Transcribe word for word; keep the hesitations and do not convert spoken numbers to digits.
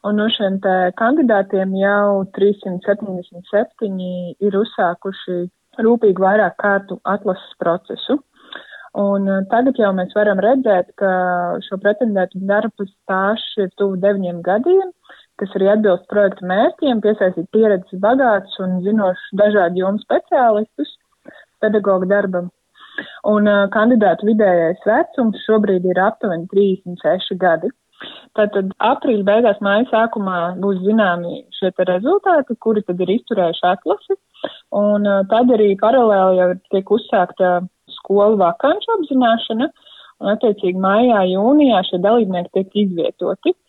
Un no šiem te kandidātiem jau trīssimt septiņdesmit septiņi ir uzsākuši rūpīgi vairāk kārtu atlases procesu. Un tagad jau mēs varam redzēt, ka šo pretendētu darba stāsts ir tuvu deviņiem gadiem, kas arī atbilst projekta mērķiem, piesaistīt pieredzes bagātus un zinošus dažādu jomu speciālistus pedagoģa darbam. Un uh, kandidātu vidējais vecums šobrīd ir aptuveni trīsdesmit seši gadi. Tātad aprīļa beigās māja sākumā būs zināmi šie te rezultāti, kuri tad ir izturējuši atlasi. Un uh, tad arī paralēli jau tiek uzsākta skolu vakanču apzināšana. Un attiecīgi mājā, jūnijā šie dalībnieki tiek izvietoti.